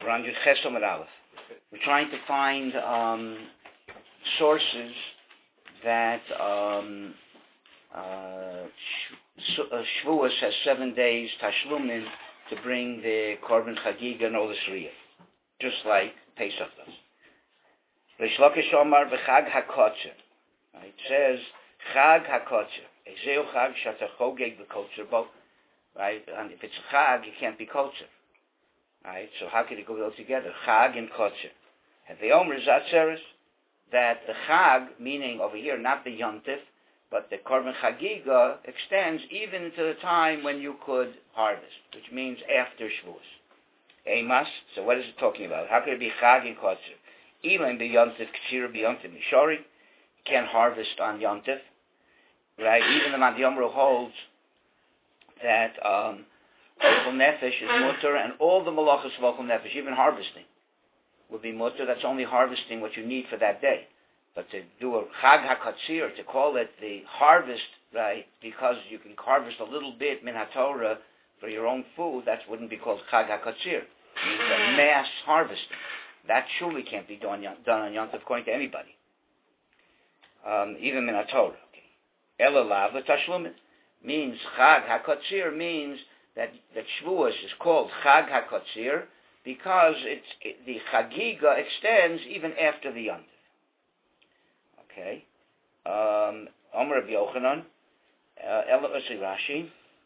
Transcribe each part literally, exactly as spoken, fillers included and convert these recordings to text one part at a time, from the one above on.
We're on Yud Ches Amud Aleph. We're trying to find um, sources that um, uh, Sh- uh, Shavuos has seven days Tashlumin to bring the Korban Chagiga and Olas Riyah, just like Pesach does. Reish Lakish Omar v'Chag HaKotzer. It says Chag HaKotzer. Ezeu Chag Shata Chogeg v'Kotzer Bo. Right, and if it's a Chag, it can't be Kotzer. Right, so how can it go all together? Chag and Kotzer. And the Omer Zatzeres that the Chag, meaning over here not the Yontif, but the Korban Chagiga extends even to the time when you could harvest, which means after Shavuos. Eimas. So what is it talking about? How could it be Chag and Kotzer? Even the Yontif Ktsira b'Yontif Mishori, you can't harvest on Yontif. Right, even the Madhyamru holds that um, Ochel Nefesh is mutter, and all the malachas of Ochel Nefesh, even harvesting, would be mutter. That's only harvesting what you need for that day. But to do a Chag HaKatzir, to call it the harvest, right, because you can harvest a little bit min HaTorah for your own food, that wouldn't be called Chag HaKatzir. It means a mass harvesting. That surely can't be done, done on Yom Tov according to anybody. Um, even min HaTorah. Ela lav l'tashlumin. Means Chag HaKatzir means that, that Shavuos is called Chag HaKatzir because it's, it, the Chagiga extends even after the Yom Tov. Okay. Um, Omer Rabbi Yochanan, Ela Usi Rashi.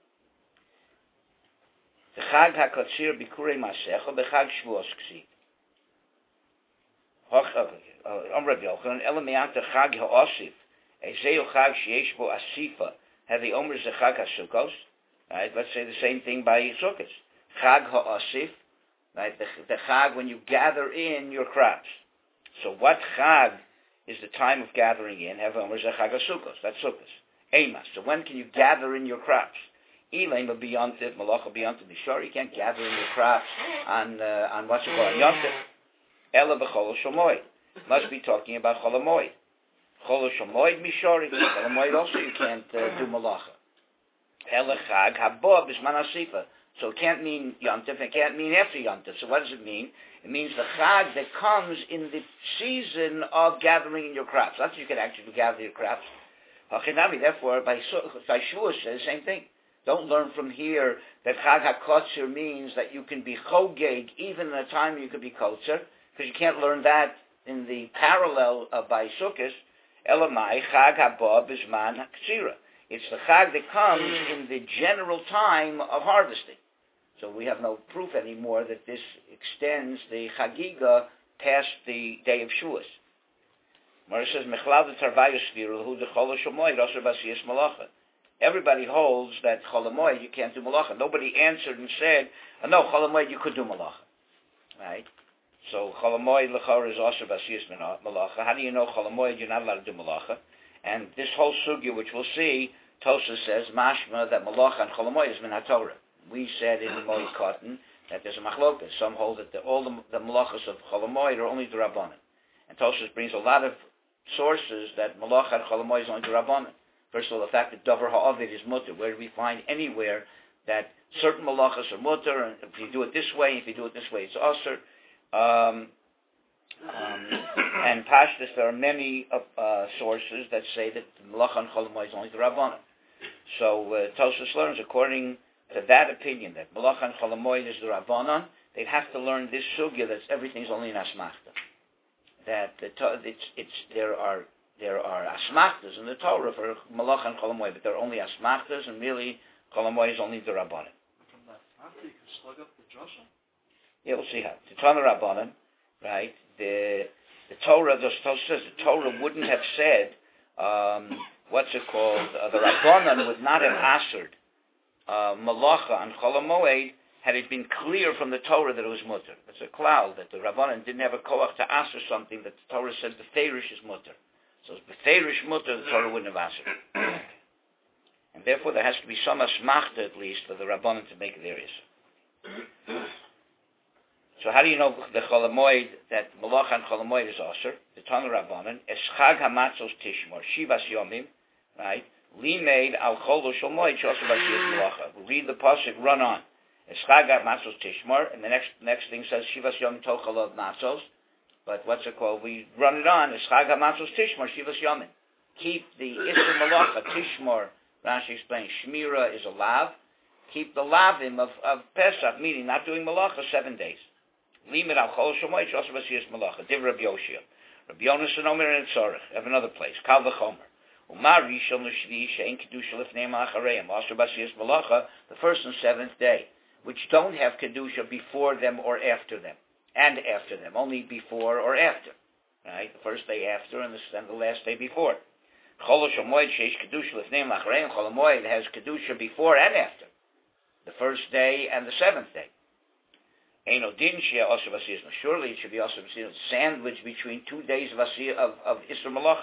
The Chag HaKatzir Bikurei Masecha B'Chag Shavuos Ksiv. Omer Rabbi Yochanan, Ela Me'anta Chag HaOsif. Ezeu Chag Sheyesh Bo Asifa. Have the Omer Zechag HaSukkos, right? Let's say the same thing by Sukkos. Chag HaAsif, right? The, the Chag when you gather in your crops. So what Chag is the time of gathering in? Have Omer Zechag HaSukkos. That's Sukkos. Eimas. So when can you gather in your crops? Elaim B'Yontif, Malacha B'Yontif B'Shor. You can't gather in your crops on uh, on what's it called, Yontif. Ela B'Chol HaShomoy. Must be talking about Chol HaMoed. Chol HaShomoid Mishori. Chol HaMoid also you can't uh, do malacha. Ela Chag Haba B'Zman HaSifa. So it can't mean Yontif, it can't mean after Yontif. So what does it mean? It means the Chag that comes in the season of gathering in your crops. That's you can actually gather your crops. Hachinami, therefore, by Shavuos says the same thing. Don't learn from here that Chag HaKotzer means that you can be Chogeg even in a time you could be Kotzer, because you can't learn that in the parallel uh, by Sukkot. Elamai Chag Haba B'Zman HaKtsira. It's the Chag that comes in the general time of harvesting. So we have no proof anymore that this extends the Chagiga past the day of Shavuos. Mara says Mechlav Tarvayus Viru Hu Dechol HaShomoy Rasur Basiyas Malacha. Everybody holds that Chol HaMoed you can't do Malacha. Nobody answered and said, oh, no, Chol HaMoed you could do Malacha. Right? So Chol HaMoed L'chor is also Basiyas Malacha. How do you know Chol HaMoed you're not allowed to do Malacha? And this whole sugya, which we'll see, Tosa says, Mashma, that Malacha and Chol HaMoed is Min HaTorah. We said in Moed Cotton that there's a machlokas. Some hold that the, all the, the Malachas of Chol HaMoed are only the Rabbanan. And Tosa brings a lot of sources that Malacha and Chol HaMoed is only the Rabbanan. First of all, the fact that Dover Ha'avid is mutter. Where do we find anywhere that certain Malachas are mutter, and if you do it this way, if you do it this way, it's Aser. Um, um, and Pashtus, there are many uh, sources that say that Malacha and Chol HaMoed is only the Rabbanan. So uh, Tosfos learns, according to that opinion, that Malacha and Chol HaMoed is the Rabbanan, they'd have to learn this sugya that everything's only in Asmachta. That the to- it's, it's, there are there are Asmachtas in the Torah for Malacha and Chol HaMoed, but they're only Asmachtas, and really Chol HaMoed is only the Rabbanan. From that Asmachta, you can slug up the Joshua? Yeah, we'll see how. The Tana Rabbanan, right? The the Torah, the Torah says the Torah wouldn't have said, um, what's it called? Uh, the Rabbanan would not have answered uh, Malacha and Chol HaMoed had it been clear from the Torah that it was mutter. It's a cloud that the Rabbanan didn't have a koach to answer something that the Torah says the Ferish is mutter. So if the Ferish mutter, the Torah wouldn't have answered. And therefore there has to be some asmachta at least for the Rabbanan to make their issue. So how do you know the Chol HaMoed, that Malacha and Chol HaMoed is Aser? The Tana Rabbanan, Eschag HaMatzos Tishmor, Shivas Yomim, right? Limeid Al Chol HaShomoed Shosar Basiyas Malacha. Read the pasuk, run on. It's Chag HaMatzos Tishmor, and the next next thing says Shivas Yom Tochel of Matzos. But what's it called? We run it on. It's Chag HaMatzos Tishmor, Shivas Yomin. Keep the Isser Malacha, Tishmor, Rashi explains, Shmira is a lav. Keep the lavim of, of Pesach, meaning not doing Malacha seven days. Limit al Chol Shomoy, Shosar Basiyas Malacha. Div Rabbi Yoshia. Rabbi Yonas and Omer and Tzorech. Have another place. Kal V'chomer. Umar Rishon L'Shvi She'en Kedusha L'fnei Ma'achareim. Shosar Basiyas Malacha, the first and seventh day, which don't have Kedusha before them or after them. And after them. Only before or after. Right? The first day after and the, and the last day before. Chol Shomoy She'esh Kedusha L'fnei Ma'achareim. Chol Moed has Kedusha before and after. The first day and the seventh day. Eino din shea also vasiyas. Surely it should be also vasiyas, sandwich between two days of vasiyas of, of Isser Malach.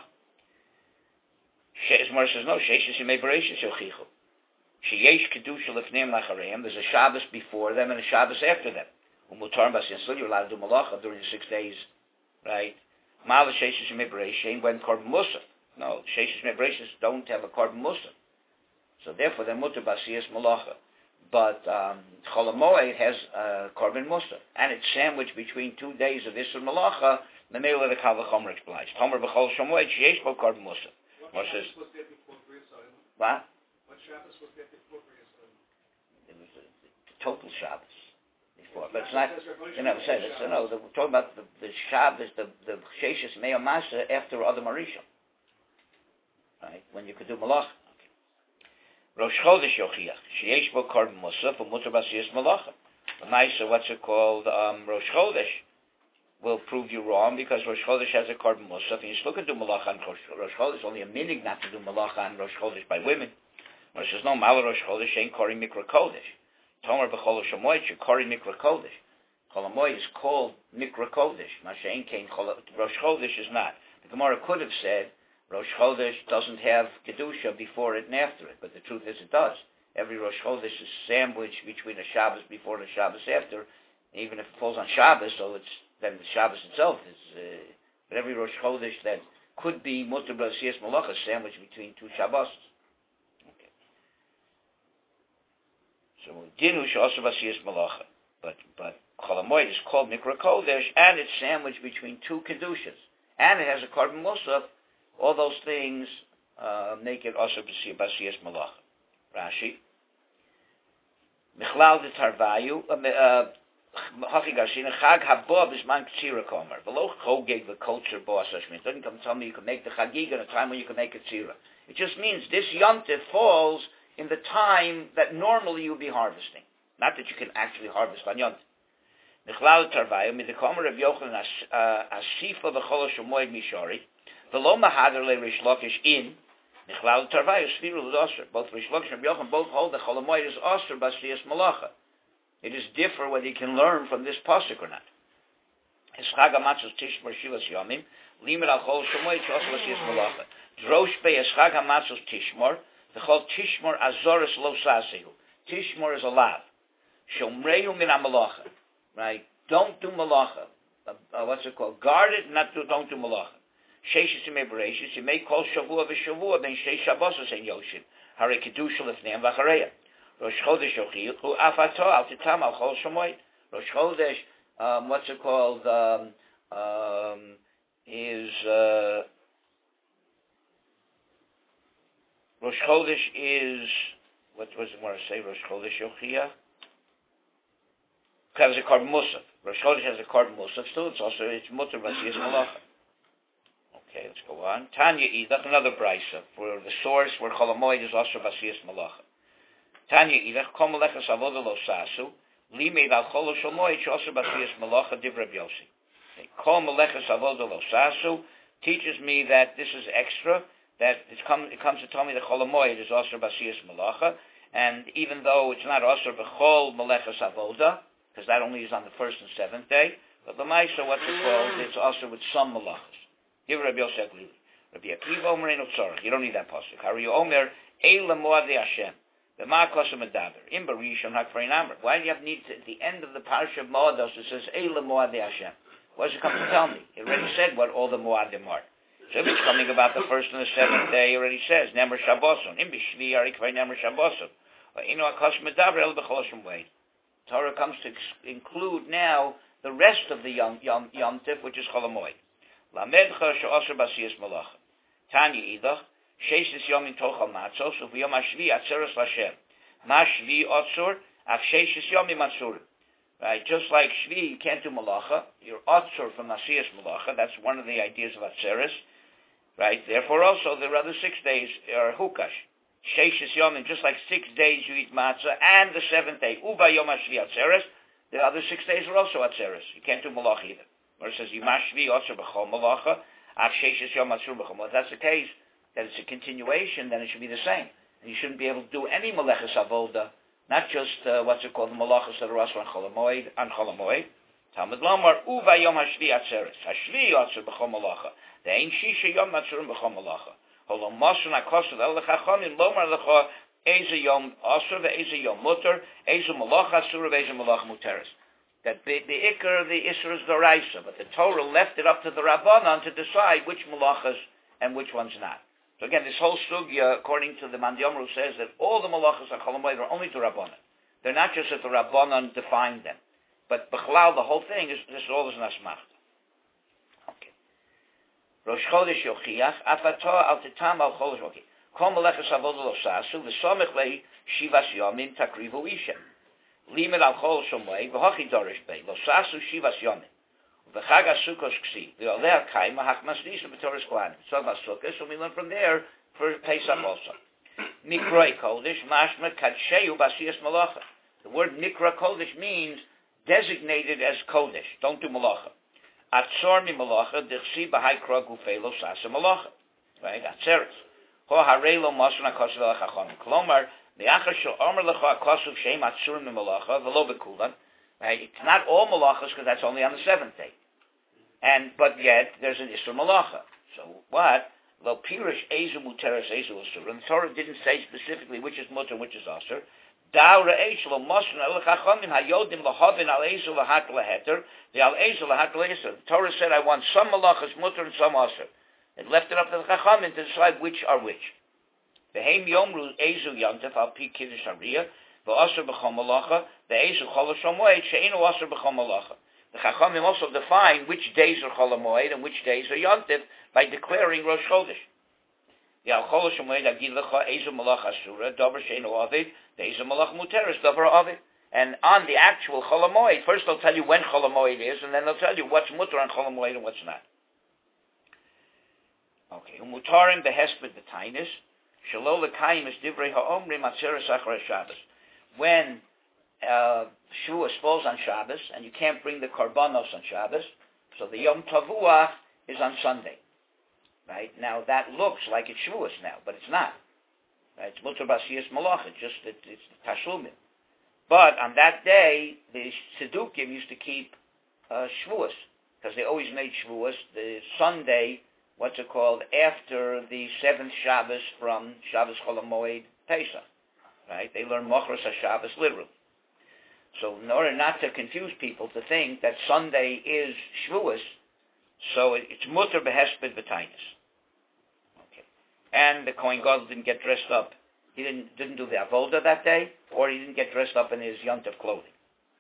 Shemar says no. Sheishes yemei bereishis yochichu. Sheyesh kedusha lefneim lachareim. There's a Shabbos before them and a Shabbos after them. Umutar vasiyas. So you're allowed to do Malacha during the six days, right? Mal sheishes yemei bereishis when korban musaf. No, sheishes yemei bereishis don't have a korban musaf. So therefore, they're mutar vasiyas Malacha. But um, Chol HaMoed has uh, Korban Musaf, and it's sandwiched between two days of Isser Malacha. The middle of the Kal V'chomer explains. Tomer B'chol Shomoed Sheyesh Bo Korban Musaf. What Shabbos was there before Bris Hashanah? What? What Shabbos was there before Bris Hashanah? It was the, the total Shabbos before, but it's not. You know, said it's no. The, we're talking about the, the Shabbos, the the Sheishes Me'ah Masa after Adam Arishon, right? When you could do Malacha. Rosh Chodesh Yochiach, Sheyesh Bo Korban Musaf, and Mutar Basiyas Malacha. The Maisa, what's it called? Um, Rosh Chodesh will prove you wrong because Rosh Chodesh has a Korban Musaf, and you still can do Malacha on Rosh Chodesh. Only a minig not to do Malacha on Rosh Chodesh by women. Rosh says no, Mal Rosh Chodesh ain't Kori Mikra Kodesh. Tomer B'chol Shamoy, Kori Mikra Kodesh. Chol HaMoed is called Mikra Kodesh. Masha Ein Kein Rosh Chodesh is not. The Gemara could have said Rosh Chodesh doesn't have Kedusha before it and after it, but the truth is it does. Every Rosh Chodesh is sandwiched between a Shabbos before and a Shabbos after, even if it falls on Shabbos, so it's then the Shabbos itself is. Uh, but every Rosh Chodesh that could be Mutar B'Siyas Malacha is sandwiched between two Shabbos. Okay. So Dinu Shosar B'Siyas Malacha, but but Chol HaMoed is called Mikra Kodesh, and it's sandwiched between two Kedushas, and it has a Korban Musaf. All those things uh, make it also Basiyas Malach. Rashi. Michlal de Tarvayu. Hachi Garshina. Chag Haba Bisman Ktsira Komer. Below Chogeg the culture boss. It doesn't come tell me you can make the Chagig in a time when you can make a Tzira. It just means this Yom Tov falls in the time that normally you'll be harvesting. Not that you can actually harvest on Yom Tov. Michlal de Tarvayu. Mit the Komer of Yochanan Asifa B'chol Shomoed Mishori. V'lo mahader le Rish Lakish in Nichlal Tarvayu Sviru L'Osher. Both Rish Lakish and Yochanan both hold that Chol HaMoed is Osher Basiyas Malacha. It is different whether you can learn from this pasuk or not. Es Chag HaMatzos Tishmor Shivas Yomim Limit Al Chol Shomoed Osher Basiyas Malacha. Drosh Bei Es Chag HaMatzos Tishmor the Chol Tishmor Azoris Lo Sasehu. Tishmor is a lav. Shomrehu Min HaMalacha. Right? Don't do Malacha. Uh, uh, what's it called? Guard it, not do, don't do Malacha. Sheishes yemei bereishis, you may call Shavua v'Shavua ben Sheish Shabbosos ein Yoshin. Hare Kedusha lefneim v'achareya. Rosh Chodesh yochichu afato al titam al Chol Shomoed. Rosh Chodesh, um, what's it called? Um, um, is uh, Rosh Chodesh is what was it? Want to say Rosh Chodesh yochia? Has a Korban Musaf. Rosh Chodesh has a Korban Musaf. Still, it's also it's Mutar Basiyas Malacha. Okay, let's go on. Tanya Idach, another brisa for the source where Chol HaMoed is also Basiyas Malacha. Tanya Idach, Kol Melechas Avodah Lo Sasu, Limeid Al Chol HaMoed also Basiyas Malacha Div Rabbi Yossi. Kol Melechas Avodah Lo Sasu teaches me that this is extra, that it's come, it comes to tell me that Chol HaMoed is also Basiyas Malacha, and even though it's not also B'chol Melechas Avodah, because that only is on the first and seventh day, but the Maisa, what's it called, it's also with some Malachas. Give Rabbi Yosef Lili. Rabbi Akiva Omer Eino Tzorach. You don't need that pasuk. Hari Omer Eila Moadei Hashem. The Ma'akos Medaber. In Barishon Hakfarin Amr. Why do you have need to, at the end of the parasha of Moados it says Eila Moadei Hashem? What does it come to tell me? It already said what all the Moadim are. So if it's coming about the first and the seventh day, it already says Nemer Shabboson. In Bishvi Ari Kvar Nemer Shabboson. Ino Akos Medaber El B'chol Shem Wein. Torah comes to ex- include now the rest of the Yom, Yom, Yom Tif, which is Chol HaMoed. Lamedcha she'asher basiyas malacha. Tanya idach, sheishis yomim tochal matzos, uv'yom hashvi atzeres l'Hashem. Ma shvi otzur, ach sheishis yomim atzur. Right, just like shvi, you can't do malacha. You're otzur from asiyas malacha. That's one of the ideas of atzeres. Right, therefore also the other six days are hukash. Sheishis yomim, just like six days you eat matzah, and the seventh day, uva yom hashvi atzeres. The other six days are also atzeres. You can't do malacha either. Or it says, Yimashvi otzur b'chol malacha, ach sheishis yom atzur b'chol malacha. If that's the case, that it's a continuation, then it should be the same. And you shouldn't be able to do any meleches avoda, not just, uh, what's it called, the malachas that are also on Chol HaMoed, on Chol HaMoed. Talmud Lomar, uva yom hashvi atzeres. Hashvi otzur b'chol malacha. The ein shisha yom atzur b'chol malacha. Holom mosun akosu el lechachomim lomar lecha eze yom asur ve'eze yom mutter, eze malacha asur ve'eze malacha muteres. That the, the ikar of the Isra is Doraisa, but the Torah left it up to the Rabbanan to decide which malachas and which ones not. So again, this whole sugya, according to the Mandyomru, says that all the malachas are Chol HaMoed are only to Rabbanan. They're not just that the Rabbanan defined them. But B'chlal, the whole thing, is this all is Nasmachta. Okay. Rosh Chodesh Yochiach, Afato al Titam al Chodesh Yochiach. Kol malachas avodah lo sasu, v'somech lei shivas yomim takrivu ishem. Limit al Chol HaMoed, v'hochi dorish bei, lo sasu shivas yomim. V'chag ha-sukkos ksi, v'oleh ha-kaim ha-hachmas nisha b'toras kohanim. So about sukkos, so we learn from there for Pesach also. Mikroi kodesh, mashma kadsheyu basiyas malacha. The word mikra kodesh means designated as kodesh. Don't do malacha. Atzor mi malacha, dichsi b'hai krog ufei lo sasa malacha. Right? Atzeres. Ho harei lo masun ha-kosu v'lachachomim. Klomar, me'achar shel omer lecha ha-kosu v'shem atzur mi malacha, v'lo b'kulan. Right? It's not all malachas because that's only on the seventh day. And, but yet, there's an Isra Malacha. So, what? Lo pirish ezu muteres ezu asur. And the Torah didn't say specifically which is mutter and which is asur. Daura eish lo mosna el chachomim hayodim lahavin al ezu lahak laheter, the al ezu lahak laheter. The Torah said, I want some malachas mutter and some asur. It left it up to the chachomim to decide which are which. Behem yomru ezu yantef al pi kiddush hariyah, v'asur b'chol malacha, the ezu chol HaMoed, she'enu asur b'chol malacha. The Chachamim also define which days are Chol HaMoed and which days are Yontif by declaring Rosh Chodesh. The Al Chol HaMoed agid lecha ezu malach asura, davar she'enu avid, the ezu malach muteres, davar avid. And on the actual Chol HaMoed, first they'll tell you when Chol HaMoed is, and then they'll tell you what's mutter on Chol HaMoed and what's not. Okay. Umutarim behesped b'tainis, shelo lekayim es divrei ha'omrim atzeres acharei Shabbos. When Uh, Shavuos falls on Shabbos, and you can't bring the Karbanos on Shabbos, so the Yom Tavuach is on Sunday. Right? Now, that looks like it's Shavuos now, but it's not. Right? It's Mutar Basiyas Malach, it's just that it's Tashlumim. But on that day, the Sedukim used to keep uh, Shavuos, because they always made Shavuos the Sunday, what's it called, after the seventh Shabbos from Shabbos Chol HaMoed Pesach. Right? They learn Mochros HaShabbos literally. So in order not to confuse people to think that Sunday is Shavuos, so it's mutter behesped b'tainis. Okay. And the Kohen Gadol didn't get dressed up. He didn't didn't do the avoda that day, or he didn't get dressed up in his yontif clothing.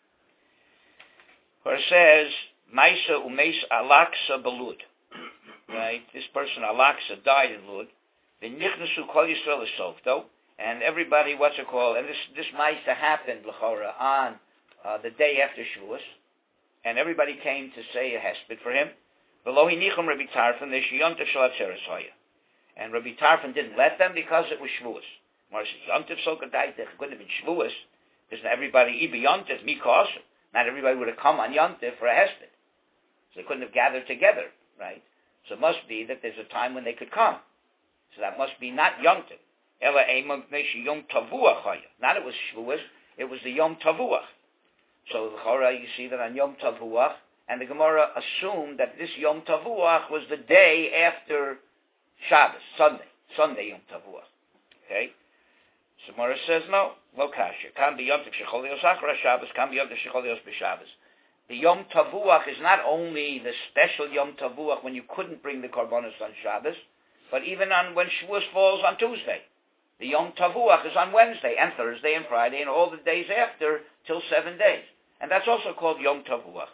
Where it says, Maisa umeis alaksa belud. Right? This person alaksa died in Lud. V'nichnasu kol Yisrael esofto. And everybody, what's it called? And this this Maisa happened, l'chora, on uh, the day after Shavuos, and everybody came to say a hesped for him. V'lo hinichum Rabbi Tarfon l'shiyontif shel atzeres hoya. And Rabbi Tarfon didn't let them because it was Shavuos. Mar says yontif solkadaytech couldn't have been Shavuos because everybody ibi yontif mikos. Not everybody would have come on yontif for a hesped, so they couldn't have gathered together, right? So it must be that there's a time when they could come. So that must be not yontif. Ela Yom Tavuach. Not it was Shavuos, it was the Yom Tavuach. So the Chora, you see that on Yom Tavuach, and the Gemara assumed that this Yom Tavuach was the day after Shabbos, Sunday, Sunday Yom Tavuach. Okay? So Gemara says no, lo kasha. Can be Yom Shecholios Achra Shabbos, can be Yom Shecholios b'Shabbos. The Yom Tavuach is not only the special Yom Tavuach when you couldn't bring the Karbanos on Shabbos, but even on when Shavuos falls on Tuesday. The Yom Tavuach is on Wednesday and Thursday and Friday and all the days after till seven days. And that's also called Yom Tavuach.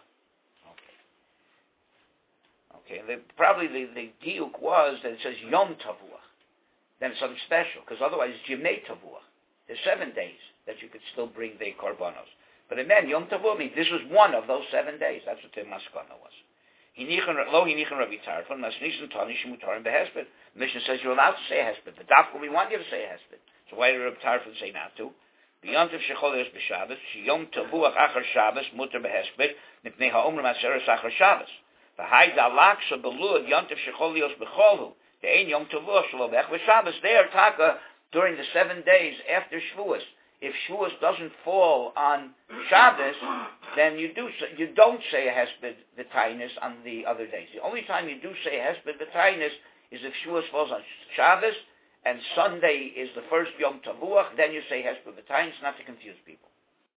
Okay. Okay, the, probably the, the diuk was that it says Yom Tavuach. Then it's something special, because otherwise it's Yemei Tavuach. There's seven days that you could still bring the korbanos. But it meant Yom Tavuach means this was one of those seven days. That's what the maskana was. Lo hinichan Rabbi Tarfon, masnishan tani shemutarim behesped. The Mishnah says you're allowed to say a hesped. The dafka we want you to say a hesped. So why did Rabbi Tarfon say not to? Beyond of shecholios b'Shabbos, sheyom tavuach achar Shabbos mutar behesped mipnei ha'omer maseres achar Shabbos. V'hai dalak shebelud yontiv shecholios b'cholhu. The ein yom tavuach shalobech v'Shabbos. There, taka during the seven days after Shavuos. If Shavuos doesn't fall on Shabbos, then you do you don't say a hesped v'tainis on the other days. The only time you do say a hesped v'tainis is if Shavuos falls on Shabbos and Sunday is the first Yom Tavuach. Then you say hesped v'tainis, not to confuse people.